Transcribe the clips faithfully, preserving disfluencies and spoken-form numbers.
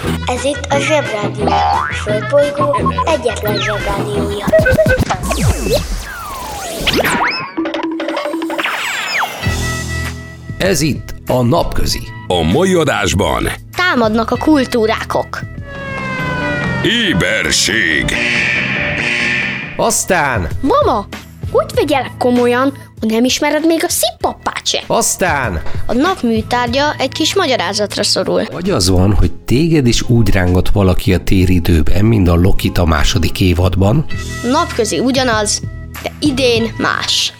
Ez itt a Zsebrádió, a Földbolygó egyetlen Zsebrádiója. Ez itt a Napközi. A mai adásban támadnak a kultúrákok. Éberség. Aztán... Mama, úgy vegyelek komolyan, hogy nem ismered még a Szippappát se. Aztán... A nap műtárgya egy kis magyarázatra szorul. Vagy az van, hogy téged is úgy rángat valaki a téridőben, mint a Lokit a második évadban. Napközi ugyanaz, de idén más.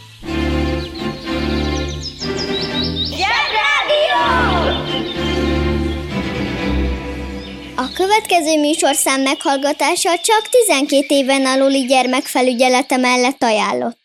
A következő műsorszám meghallgatása csak tizenkét éven aluli gyermekfelügyelete mellett ajánlott.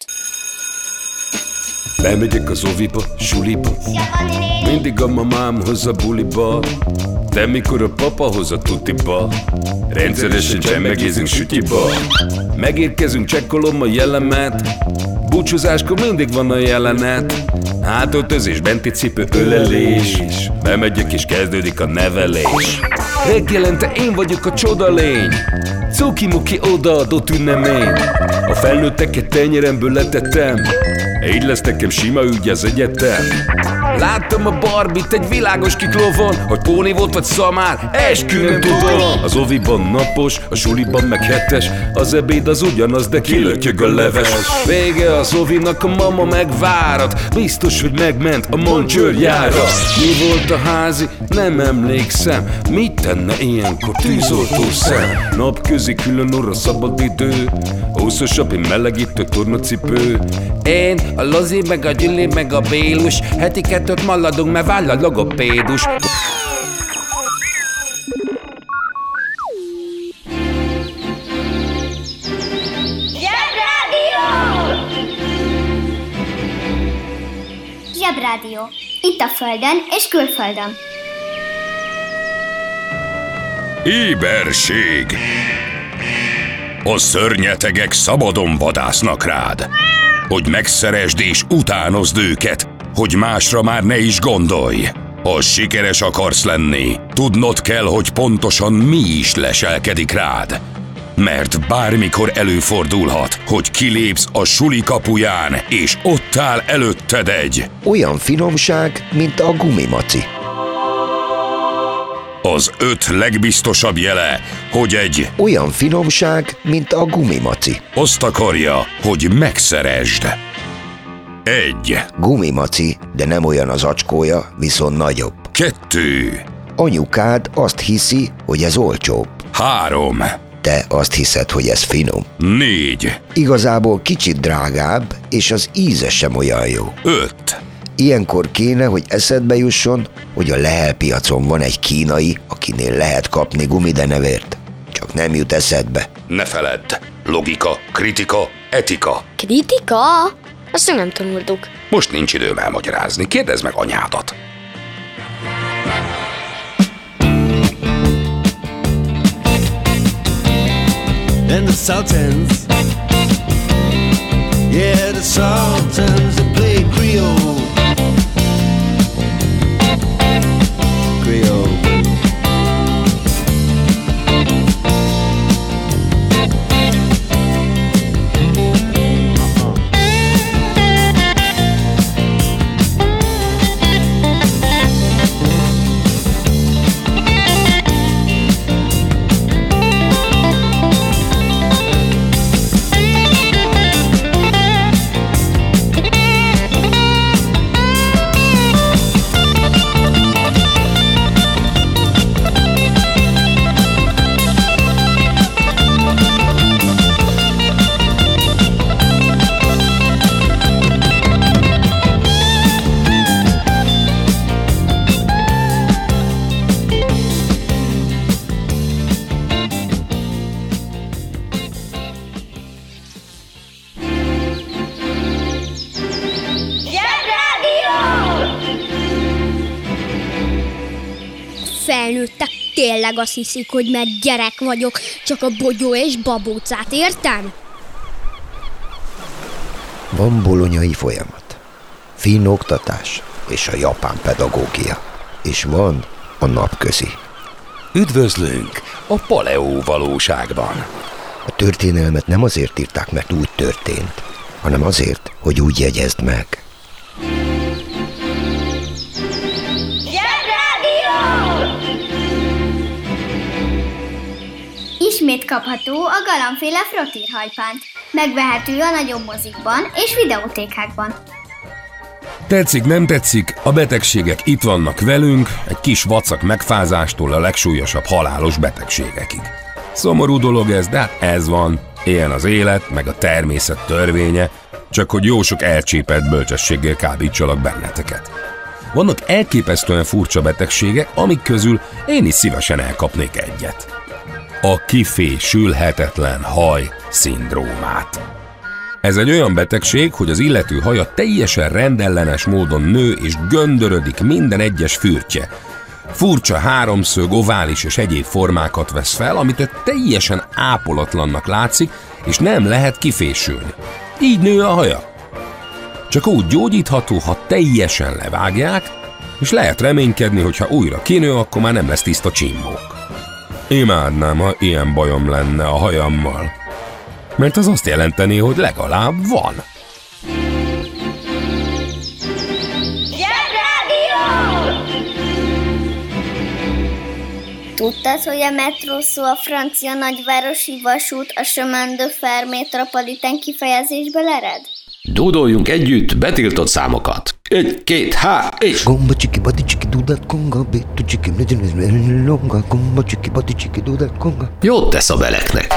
Bemegyek az oviba, suliba, mindig a mamám hoz a buliba, de mikor a papa hoz a tutiba, rendszeresen csemmegézünk sütyiba. Megérkezünk, csekkolom a jellemet, búcsúzáskor mindig van a jelenet. Hátöltözés, benti cipő, ölelés, bemegyek és kezdődik a nevelés. Reggelente én vagyok a csoda lény, cuki-muki odaadott ünnemény. A felnőtteket tenyeremből letettem, így lesz nekem sima ügy az egyetem. Láttam a Barbit egy világos kiklovon, hogy póni volt vagy szamár, eskü nem tudom. Az oviban napos, a suliban meg hetes, az ebéd az ugyanaz, de kilötyög a leves. Vége az ovinak, a mama megvárat, biztos, hogy megment a Moncsőrjára. Mi volt a házi? Nem emlékszem, mit tenne ilyenkor tűzoltó szem? Napközi külön orra szabad idő, húszosabb, melegítő tornacipő. Én, a Lozi, meg a Gyüli, meg a Bélus, heti kettőt maladunk, mert váll a logopédus. Zsebrádió! Zsebrádió. Itt a Földön és külföldön. Éberség. A szörnyetegek szabadon vadásznak rád, hogy megszeresd és utánozd őket, hogy másra már ne is gondolj. Ha sikeres akarsz lenni, tudnod kell, hogy pontosan mi is leselkedik rád. Mert bármikor előfordulhat, hogy kilépsz a suli kapuján, és ott áll előtted egy... olyan finomság, mint a gumimaci. Az öt legbiztosabb jele, hogy egy... olyan finomság, mint a gumimaci. azt akarja, hogy megszeresd. Egy. Gumimaci, de nem olyan az acskója, viszont nagyobb. Kettő. Anyukád azt hiszi, hogy ez olcsóbb. Három. Te azt hiszed, hogy ez finom. Négy. Igazából kicsit drágább, és az íze sem olyan jó. Öt. Ilyenkor kéne, hogy eszedbe jusson, hogy a Lehel piacon van egy kínai, akinél lehet kapni gumidenevért. Csak nem jut eszedbe. Ne feledd. Logika, kritika, etika. Kritika? Azt nem tanultuk. Most nincs időm elmagyarázni. Kérdezd meg anyádat. And the Sultans, yeah, the Sultans, they play Creole, Creole. Felnőttek tényleg azt hiszik, hogy mert gyerek vagyok, csak a bogyó és babócát értem? Van bolonyai folyamat, finn oktatás és a japán pedagógia, és van a napközi. Üdvözlünk a Paleó valóságban. A történelmet nem azért írták, mert úgy történt, hanem azért, hogy úgy jegyezd meg. Ismét kapható a Galambféle Frottírhajpánt. Megvehető a nagyobb mozikban és videótékákban. Tetszik, nem tetszik, a betegségek itt vannak velünk, egy kis vacak megfázástól a legsúlyosabb halálos betegségekig. Szomorú dolog ez, de hát ez van. Ilyen az élet, meg a természet törvénye, csak hogy jó sok elcsépelt bölcsességgel kábítsalak benneteket. Vannak elképesztően furcsa betegségek, amik közül én is szívesen elkapnék egyet. A kifésülhetetlen haj szindrómát. Ez egy olyan betegség, hogy az illető haja teljesen rendellenes módon nő és göndörödik minden egyes fürtje. Furcsa háromszög, ovális és egyéb formákat vesz fel, amit teljesen ápolatlannak látszik, és nem lehet kifésülni. Így nő a haja. Csak úgy gyógyítható, ha teljesen levágják, és lehet reménykedni, hogy ha újra kinő, akkor már nem lesz tiszta csimmók. Imádnám, ha ilyen bajom lenne a hajammal, mert az azt jelenteni, hogy legalább van. Tudtad, hogy a metró szó a francia nagyvárosi vasút a chemin de fer métropolitain kifejezésből ered? Dúdoljunk együtt betiltott számokat. Egy, két, há, és... Gomba csiki badi csiki dudat konga, bétu csiki longa, gomba csiki badi csiki dudat konga. Jót tesz a beleknek.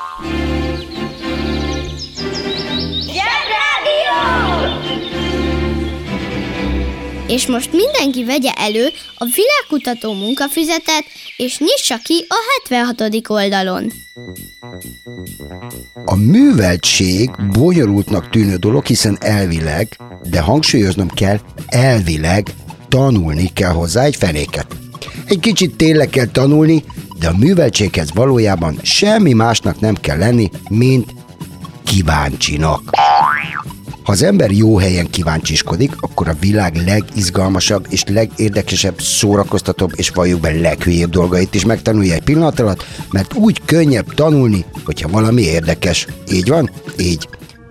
És most mindenki vegye elő a világkutató munkafüzetet, és nyissa ki a hetvenhatodik oldalon. A műveltség bonyolultnak tűnő dolog, hiszen elvileg, de hangsúlyoznom kell, elvileg tanulni kell hozzá egy fenéket. Egy kicsit tényleg kell tanulni, de a műveltséghez valójában semmi másnak nem kell lenni, mint kíváncsinak. Ha az ember jó helyen kíváncsiskodik, akkor a világ legizgalmasabb és legérdekesebb, szórakoztatóbb és valljuk be leghülyébb dolgait is megtanulja egy pillanat alatt, mert úgy könnyebb tanulni, hogyha valami érdekes. Így van? Így.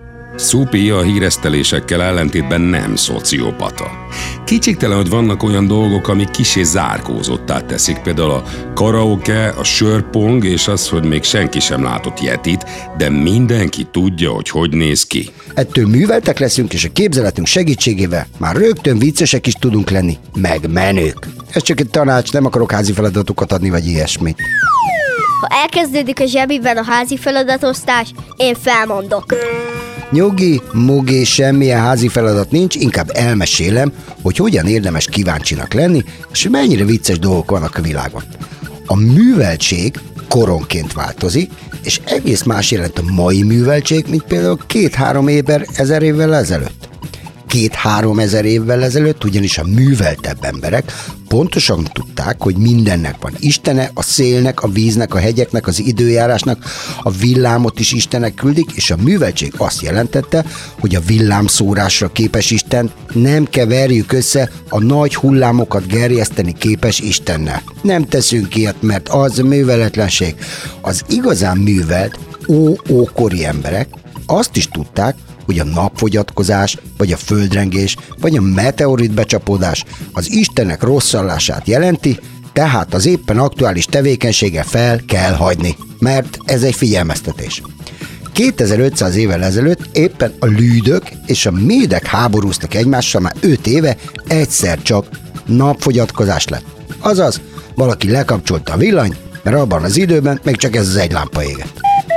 Szupi a híresztelésekkel ellentétben nem szociopata. Kétségtelen, hogy vannak olyan dolgok, amik kissé zárkózottá teszik, például a karaoke, a sörpong és az, hogy még senki sem látott yetit, de mindenki tudja, hogy hogy néz ki. Ettől műveltek leszünk, és a képzeletünk segítségével már rögtön viccesek is tudunk lenni, meg menők. Ez csak egy tanács, nem akarok házi feladatokat adni, vagy ilyesmit. Ha elkezdődik a zsebiben a házi feladatosztás, én felmondok. Nyugi, mugi, semmilyen házi feladat nincs, inkább elmesélem, hogy hogyan érdemes kíváncsinak lenni, és mennyire vicces dolgok vannak a világon. A műveltség koronként változik, és egész más jelent a mai műveltség, mint például két-három évvel, ezer évvel ezelőtt. Két-három ezer évvel ezelőtt ugyanis a műveltebb emberek pontosan tudták, hogy mindennek van istene, a szélnek, a víznek, a hegyeknek, az időjárásnak, a villámot is Istenek küldik, és a műveltség azt jelentette, hogy a villámszórásra képes Isten nem keverjük össze a nagy hullámokat gerjeszteni képes Istennel. Nem teszünk ilyet, mert az műveletlenség. Az igazán művelt, ó-ókori emberek azt is tudták, hogy a napfogyatkozás, vagy a földrengés, vagy a meteorit becsapódás az Istenek rosszallását jelenti, tehát az éppen aktuális tevékenységgel fel kell hagyni, mert ez egy figyelmeztetés. kétezer-ötszáz évvel ezelőtt éppen a lűdök és a médek háborúztak egymással már öt éve, egyszer csak napfogyatkozás lett. Azaz, valaki lekapcsolta a villanyt, mert abban az időben még csak ez az egy lámpa égett.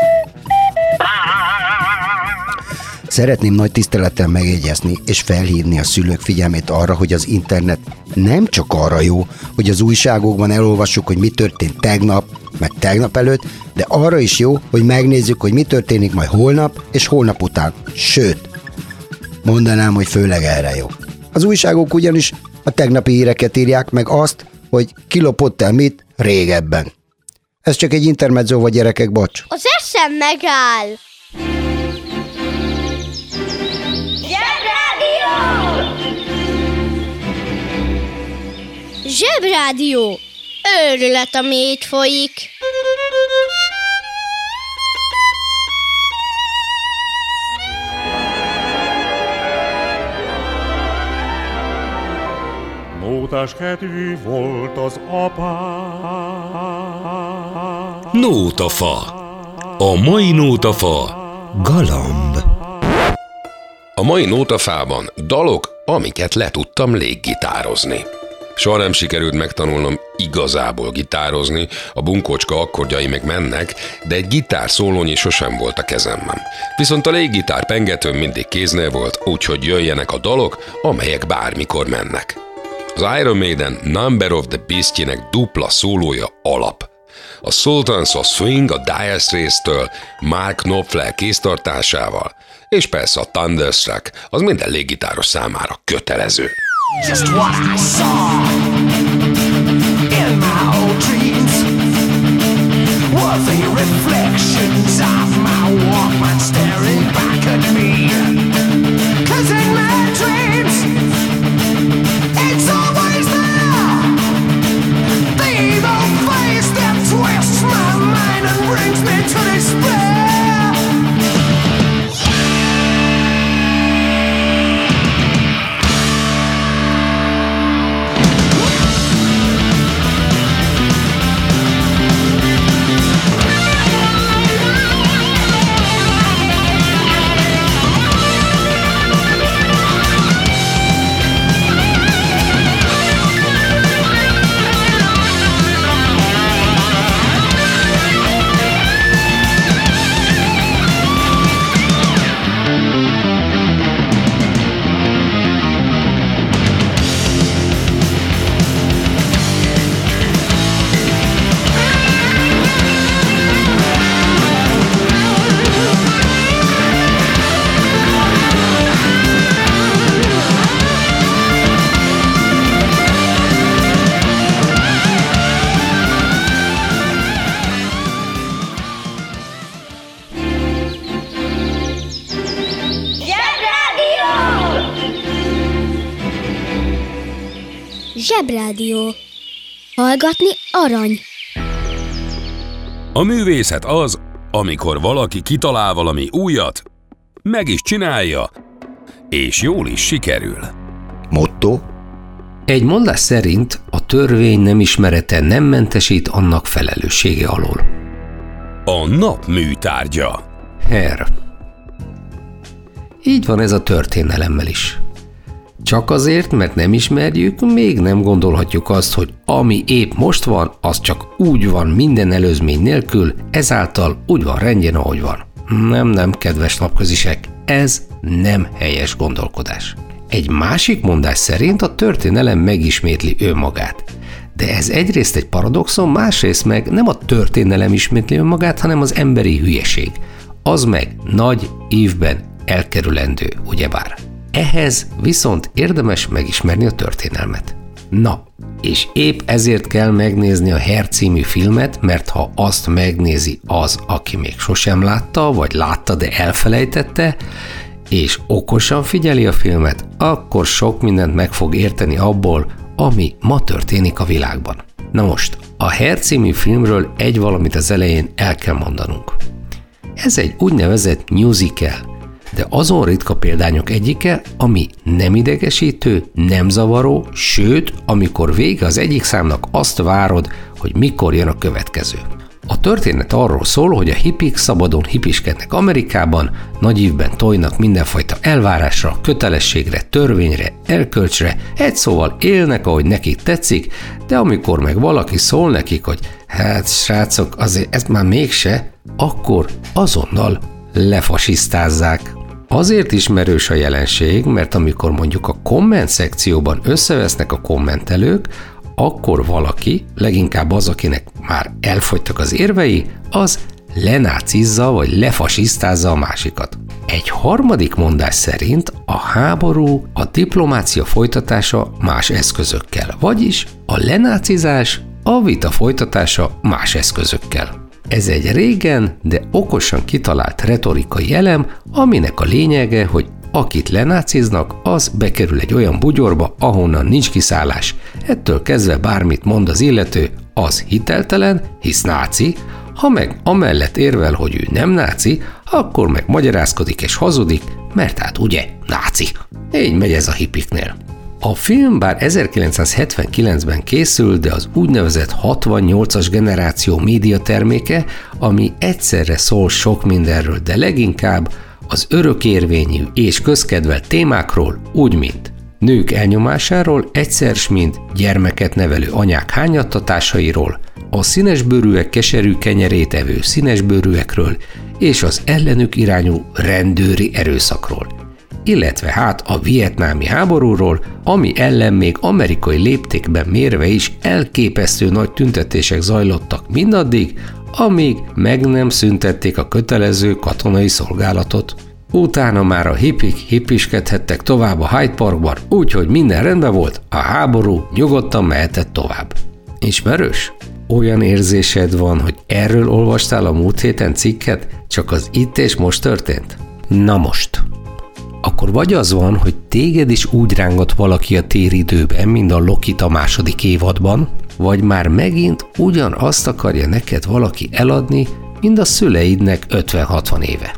Szeretném nagy tisztelettel megjegyezni és felhívni a szülők figyelmét arra, hogy az internet nem csak arra jó, hogy az újságokban elolvassuk, hogy mi történt tegnap, meg tegnap előtt, de arra is jó, hogy megnézzük, hogy mi történik majd holnap és holnap után. Sőt, mondanám, hogy főleg erre jó. Az újságok ugyanis a tegnapi híreket írják, meg azt, hogy kilopott el mit régebben. Ez csak egy intermezzo, vagy gyerekek, bocs. Az eszem megáll! Zsebrádió! Őrület, ami itt folyik. Nótás kedvű volt az apám. Nótafa. A mai nótafa galamb. A mai nótafában dalok, amiket le tudtam léggitározni. Soha nem sikerült megtanulnom igazából gitározni, a bunkócska akkordjai meg mennek, de egy gitár szólónyi sosem volt a kezemben. Viszont a léggitár pengetőm mindig kéznél volt, úgyhogy jöjjenek a dalok, amelyek bármikor mennek. Az Iron Maiden Number of the Beast-jének dupla szólója alap. A Sultans of Swing a Dire Straits-től Mark Knopfler kéztartásával, és persze a Thunderstruck az minden léggitáros számára kötelező. Just what I saw in my old dreams were the reflections of my Walkman staring back at me. 'Cause in my dreams it's always there, the evil face that twists my mind and brings me to despair. Zsebrádió. Hallgatni arany. A művészet az, amikor valaki kitalál valami újat, meg is csinálja, és jól is sikerül. Motto? Egy mondás szerint a törvény nem ismerete nem mentesít annak felelőssége alól. A nap műtárgya. Herr. Így van ez a történelemmel is. Csak azért, mert nem ismerjük, még nem gondolhatjuk azt, hogy ami épp most van, az csak úgy van minden előzmény nélkül, ezáltal úgy van rendjén, ahogy van. Nem, nem, kedves napközisek, ez nem helyes gondolkodás. Egy másik mondás szerint a történelem megismétli önmagát. De ez egyrészt egy paradoxon, másrészt meg nem a történelem ismétli önmagát, hanem az emberi hülyeség. Az meg nagy ívben elkerülendő, ugyebár. Ehhez viszont érdemes megismerni a történelmet. Na, és épp ezért kell megnézni a Herr című filmet, mert ha azt megnézi az, aki még sosem látta, vagy látta, de elfelejtette, és okosan figyeli a filmet, akkor sok mindent meg fog érteni abból, ami ma történik a világban. Na most, a Herr című filmről egy valamit az elején el kell mondanunk. Ez egy úgynevezett musical, de azon ritka példányok egyike, ami nem idegesítő, nem zavaró, sőt, amikor vége az egyik számnak, azt várod, hogy mikor jön a következő. A történet arról szól, hogy a hippik szabadon hippiskednek Amerikában, nagy ívben tojnak mindenfajta elvárásra, kötelességre, törvényre, erkölcsre, egy szóval élnek, ahogy nekik tetszik, de amikor meg valaki szól nekik, hogy hát srácok, azért ez már mégse, akkor azonnal lefasisztázzák. Azért ismerős a jelenség, mert amikor mondjuk a komment szekcióban összevesznek a kommentelők, akkor valaki, leginkább az, akinek már elfogytak az érvei, az lenácizza vagy lefasisztázza a másikat. Egy harmadik mondás szerint a háború, a diplomácia folytatása más eszközökkel, vagyis a lenácizás, a vita folytatása más eszközökkel. Ez egy régen, de okosan kitalált retorikai elem, aminek a lényege, hogy akit lenáciznak, az bekerül egy olyan bugyorba, ahonnan nincs kiszállás. Ettől kezdve bármit mond az illető, az hiteltelen, hisz náci, ha meg amellett érvel, hogy ő nem náci, akkor meg magyarázkodik és hazudik, mert hát ugye náci. Így megy ez a hippiknél. A film bár ezerkilencszázhetvenkilencben készült, de az úgynevezett hatvannyolcas generáció médiaterméke, ami egyszerre szól sok mindenről, de leginkább az örökérvényű és közkedvelt témákról, úgy mint nők elnyomásáról, egyszer s mint gyermeket nevelő anyák hányattatásairól, a színesbőrűek keserű kenyerét evő színesbőrűekről és az ellenük irányú rendőri erőszakról, illetve hát a vietnámi háborúról, ami ellen még amerikai léptékben mérve is elképesztő nagy tüntetések zajlottak mindaddig, amíg meg nem szüntették a kötelező katonai szolgálatot. Utána már a hippik hippiskedhettek tovább a Hyde Parkban, úgyhogy minden rendben volt, a háború nyugodtan mehetett tovább. Ismerős? Olyan érzésed van, hogy erről olvastál a múlt héten cikket, csak az itt és most történt? Na most. Akkor vagy az van, hogy téged is úgy rángat valaki a téridőben, mint a Lokit a második évadban, vagy már megint ugyanazt akarja neked valaki eladni, mint a szüleidnek ötven-hatvan éve.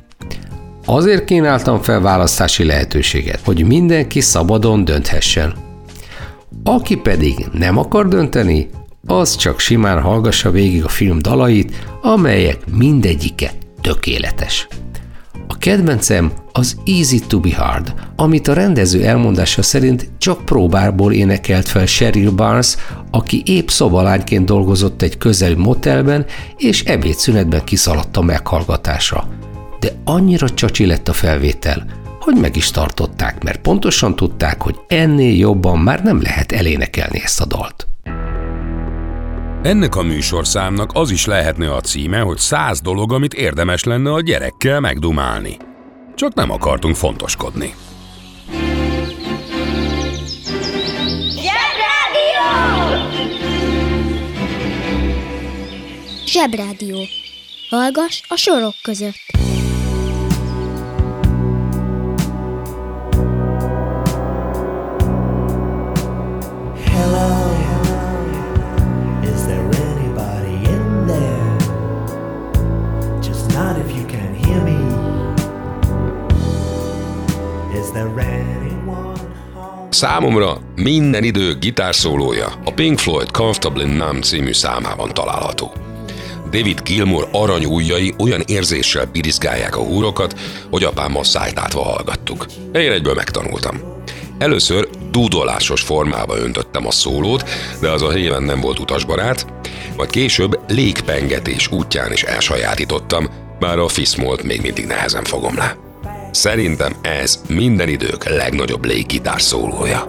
Azért kínáltam fel választási lehetőséget, hogy mindenki szabadon dönthessen. Aki pedig nem akar dönteni, az csak simán hallgassa végig a film dalait, amelyek mindegyike tökéletes. A kedvencem az Easy to be Hard, amit a rendező elmondása szerint csak próbából énekelt fel Cheryl Barnes, aki épp szobalányként dolgozott egy közeli motelben, és ebédszünetben kiszaladt a meghallgatásra. De annyira csacsi lett a felvétel, hogy meg is tartották, mert pontosan tudták, hogy ennél jobban már nem lehet elénekelni ezt a dalt. Ennek a műsorszámnak az is lehetne a címe, hogy száz dolog, amit érdemes lenne a gyerekkel megdumálni. Csak nem akartunk fontoskodni. Zsebrádió! Zsebrádió. Hallgass a sorok között. Számomra minden idő gitárszólója a Pink Floyd Comfortably Numb című számában található. David Gilmour aranyujjai olyan érzéssel birizgálják a húrokat, hogy apámmal szájtátva hallgattuk. Én egyből megtanultam. Először dúdolásos formába öntöttem a szólót, de az a héven nem volt utasbarát, majd később légpengetés útján is elsajátítottam, bár a fiszmolt még mindig nehezen fogom le. Szerintem ez minden idők legnagyobb léggitár szólója.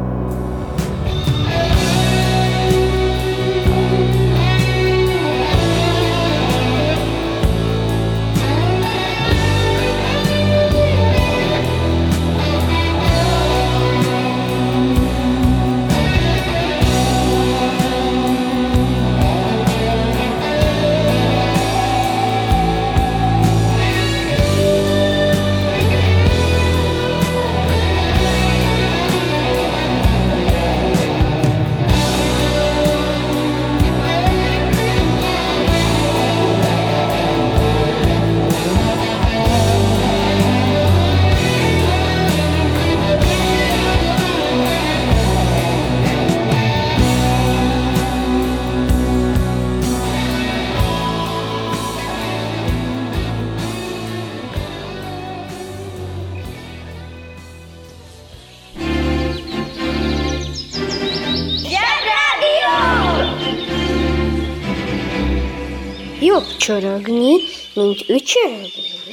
Jobb csorogni, mint ücsörögni.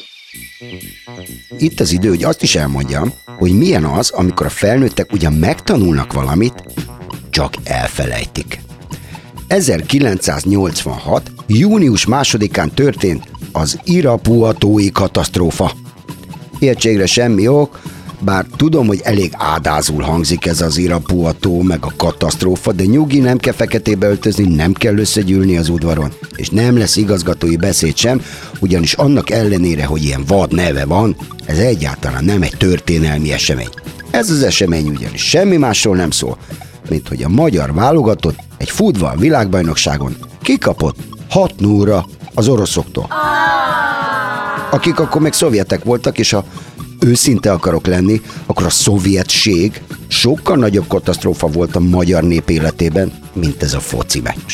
Itt az idő, hogy azt is elmondjam, hogy milyen az, amikor a felnőttek ugyan megtanulnak valamit, csak elfelejtik. ezerkilencszáznyolcvanhat. június másodikán történt az irapuatói katasztrófa. Értségre semmi ok, Bár tudom, hogy elég ádázul hangzik ez az irapuató, meg a katasztrófa, de nyugi, nem kell feketébe öltözni, nem kell összegyűlni az udvaron, és nem lesz igazgatói beszéd sem, ugyanis annak ellenére, hogy ilyen vad neve van, ez egyáltalán nem egy történelmi esemény. Ez az esemény ugyanis semmi másról nem szól, mint hogy a magyar válogatott egy futball világbajnokságon kikapott hat nullra az oroszoktól. Akik akkor még szovjetek voltak, és ha őszinte akarok lenni, akkor a szovjetség sokkal nagyobb katasztrófa volt a magyar nép életében, mint ez a foci meccs.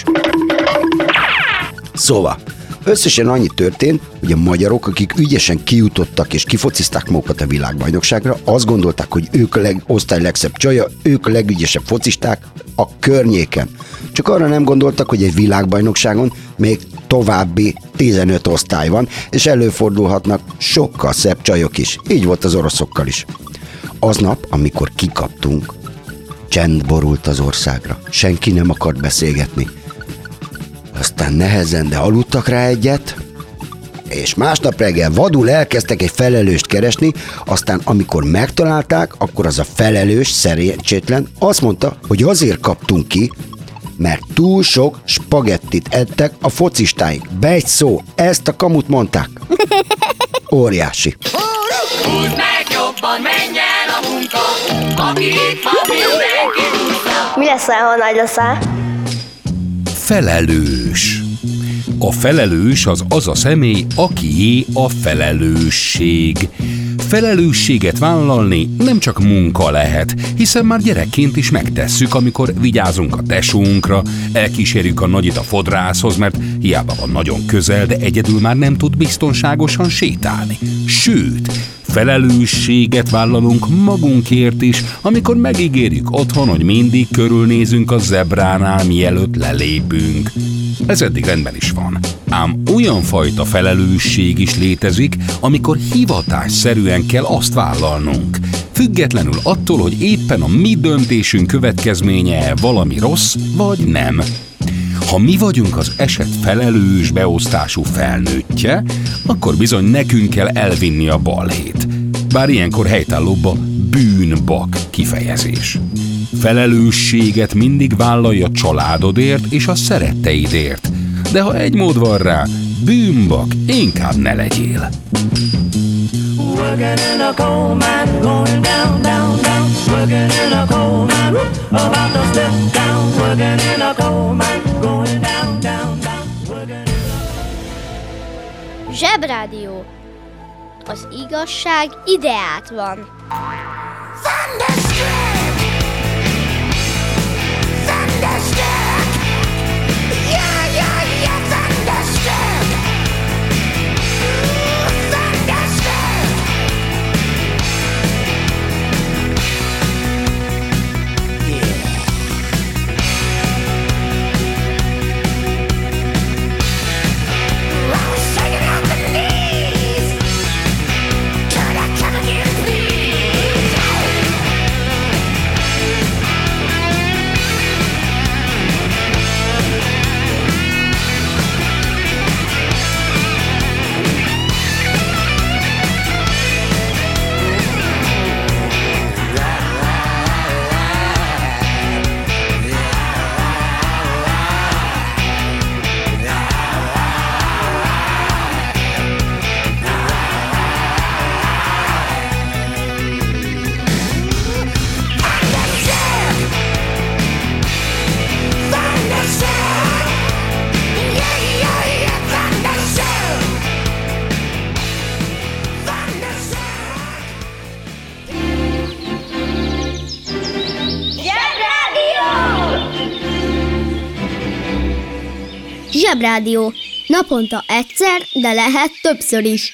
Szóval, összesen annyi történt, hogy a magyarok, akik ügyesen kijutottak és kifocizták magukat a világbajnokságra, azt gondolták, hogy ők a leg, osztály legszebb csaja, ők a legügyesebb focisták a környéken. Csak arra nem gondoltak, hogy egy világbajnokságon még további tizenöt osztály van, és előfordulhatnak sokkal szebb csajok is. Így volt az oroszokkal is. Aznap, amikor kikaptunk, csend borult az országra. Senki nem akart beszélgetni. Aztán nehezen, de aludtak rá egyet, és másnap reggel vadul elkezdtek egy felelőst keresni, aztán amikor megtalálták, akkor az a felelős, szerencsétlen azt mondta, hogy azért kaptunk ki, mert túl sok spagettit ettek a focistáink. Be egy szó, ezt a kamut mondták. Óriási. Húzd meg jobban, menjen a munka, aki itt van, mindenki húzza. Mi leszel, ha nagy leszel? Felelős. A felelős az az a személy, akié a felelősség. Felelősséget vállalni nem csak munka lehet, hiszen már gyerekként is megtesszük, amikor vigyázunk a tesónkra, elkísérjük a nagyit a fodrászhoz, mert hiába van nagyon közel, de egyedül már nem tud biztonságosan sétálni. Sőt, felelősséget vállalunk magunkért is, amikor megígérjük otthon, hogy mindig körülnézünk a zebránál, mielőtt lelépünk. Ez eddig rendben is van. Ám olyan fajta felelősség is létezik, amikor hivatásszerűen kell azt vállalnunk. Függetlenül attól, hogy éppen a mi döntésünk következménye valami rossz, vagy nem. Ha mi vagyunk az eset felelős beosztású felnőttje, akkor bizony nekünk kell elvinni a balhét. Bár ilyenkor helytállóbb a bűnbak kifejezés. Felelősséget mindig vállalj a családodért és a szeretteidért, de ha egy mód van rá, bűnbak inkább ne legyél. Working in a coal mine, going down, down, down. Working in a coal mine, about to step down. Working in a coal mine, going down, down, down. Working in a... Zsebrádió. Az igazság ideát van. Thunderstruck! Thunderstruck! Yeah, yeah, yeah, thunderstruck! Ooh, thunderstruck! Yeah. I was shaking out the knees. Could I come again, please? Zsebrádió. Naponta egyszer, de lehet többször is.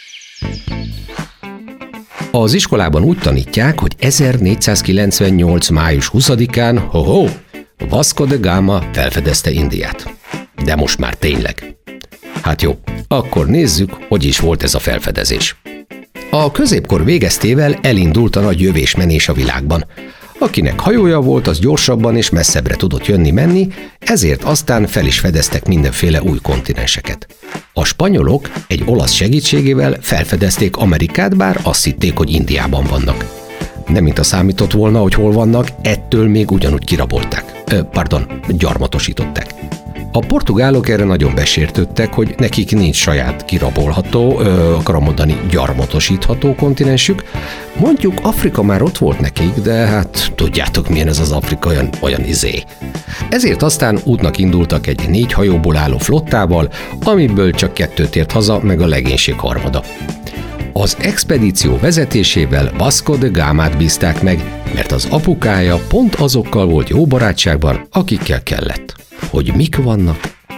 Az iskolában úgy tanítják, hogy ezernégyszázkilencvennyolc. május huszadikán, ho-ho, Vasco da Gama felfedezte Indiát. De most már tényleg. Hát jó, akkor nézzük, hogy is volt ez a felfedezés. A középkor végeztével elindult a nagy jövésmenés a világban. Akinek hajója volt, az gyorsabban és messzebbre tudott jönni-menni, ezért aztán fel is fedeztek mindenféle új kontinenseket. A spanyolok egy olasz segítségével felfedezték Amerikát, bár azt hitték, hogy Indiában vannak. nem mint a számított volna, hogy hol vannak, ettől még ugyanúgy kirabolták. Ö, pardon, gyarmatosították. A portugálok erre nagyon besértődtek, hogy nekik nincs saját kirabolható, ö, akarom mondani gyarmatosítható kontinensük. Mondjuk Afrika már ott volt nekik, de hát tudjátok milyen ez az Afrika, olyan, olyan izé. Ezért aztán útnak indultak egy négy hajóból álló flottával, amiből csak kettő tért haza, meg a legénység harmada. Az expedíció vezetésével Vasco de Gamát bízták meg, mert az apukája pont azokkal volt jó barátságban, akikkel kellett. Hogy mik vannak?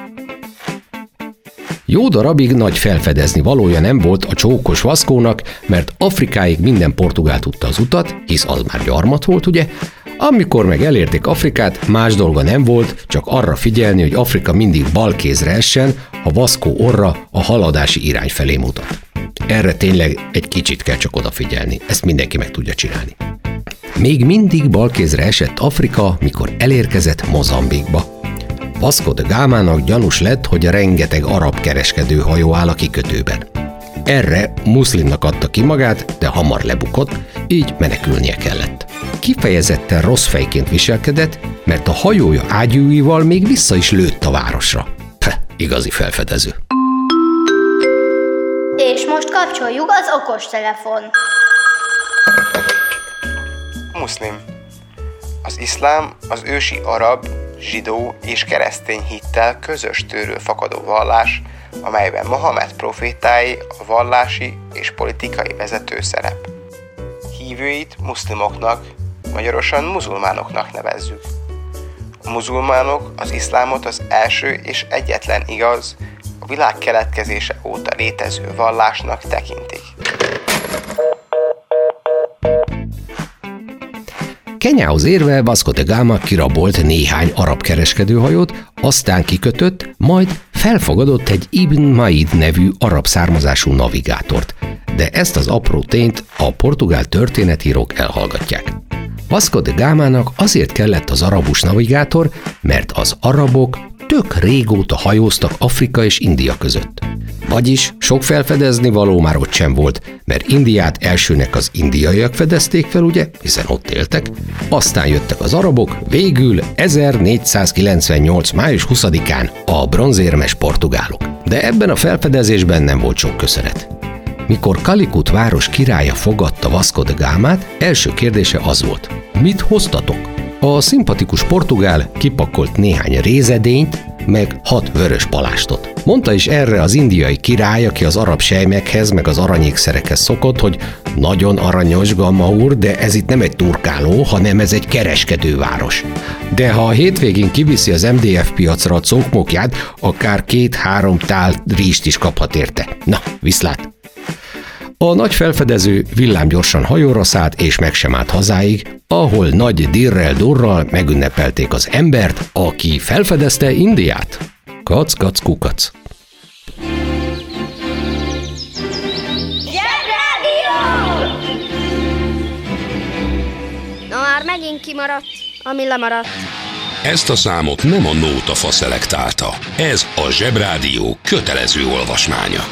Jó darabig nagy felfedezni valója nem volt a csókos Vascónak, mert Afrikáig minden portugál tudta az utat, hisz az már gyarmat volt, ugye? Amikor meg elérték Afrikát, más dolga nem volt, csak arra figyelni, hogy Afrika mindig balkézre essen, ha Vasco orra a haladási irány felé mutat. Erre tényleg egy kicsit kell csak odafigyelni, ezt mindenki meg tudja csinálni. Még mindig balkézre esett Afrika, mikor elérkezett Mozambikba. Vasco de Gamának gyanús lett, hogy a rengeteg arab kereskedő hajó áll a kikötőben. Erre muszlimnak adta ki magát, de hamar lebukott, így menekülnie kellett. Kifejezetten rossz fejként viselkedett, mert a hajója ágyúival még vissza is lőtt a városra. Peh, igazi felfedező. És most kapcsoljuk az okostelefon. Muszlim. Az iszlám az ősi arab, zsidó és keresztény hittel közös tőről fakadó vallás, amelyben Mohamed profétái a vallási és politikai vezető szerep. Hívőit muszlimoknak, magyarosan muzulmánoknak nevezzük. A muzulmánok az iszlámot az első és egyetlen igaz, a világ keletkezése óta létező vallásnak tekintik. Kenyához érve Vasco de Gama kirabolt néhány arab kereskedőhajót, aztán kikötött, majd felfogadott egy Ibn Maid nevű arab származású navigátort. De ezt az apró tényt a portugál történetírók elhallgatják. Vasco de Gamának azért kellett az arabus navigátor, mert az arabok tök régóta hajóztak Afrika és India között. Vagyis sok felfedezni való már ott sem volt, mert Indiát elsőnek az indiaiak fedezték fel, ugye, hiszen ott éltek, aztán jöttek az arabok, végül ezernégyszázkilencvennyolc. május huszadikán a bronzérmes portugálok. De ebben a felfedezésben nem volt sok köszönet. Mikor Calicut város királya fogadta Vasco de Gamát, első kérdése az volt: mit hoztatok? A szimpatikus portugál kipakolt néhány rézedényt, meg hat vörös palástot. Mondta is erre az indiai király, aki az arab sejmekhez, meg az aranyékszerekhez szokott, hogy nagyon aranyos, Gama úr, de ez itt nem egy turkáló, hanem ez egy kereskedőváros. De ha a hétvégén kiviszi az em dé ef piacra a cókmokját, akár két-három tál rizst is kaphat érte. Na, viszlát! A nagy felfedező villámgyorsan hajóra szállt és meg sem állt hazáig, ahol nagy dirrel-durral megünnepelték az embert, aki felfedezte Indiát. Kac, kac, kukac. Zsebrádió! Na már megint kimaradt, ami lemaradt. Ezt a számot nem a Nótafa szelektálta. Ez a Zsebrádió kötelező olvasmánya.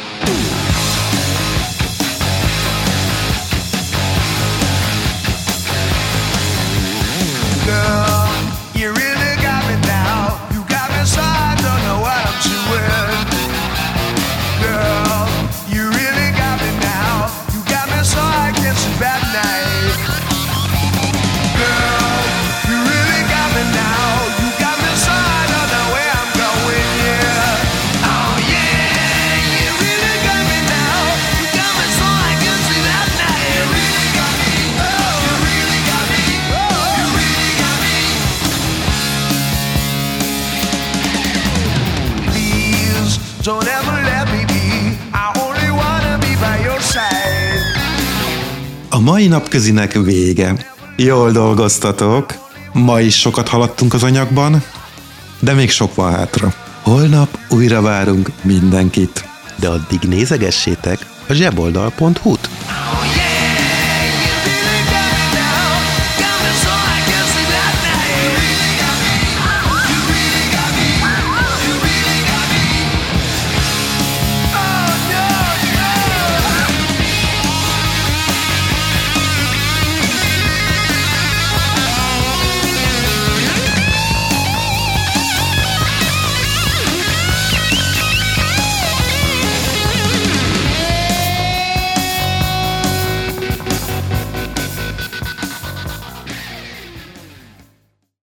Don't ever let me be, I only wanna be by your side. A mai napközinek vége. Jól dolgoztatok. Ma is sokat haladtunk az anyagban, de még sok van hátra. Holnap újra várunk mindenkit. De addig nézegessétek a zseboldal pont hu-t.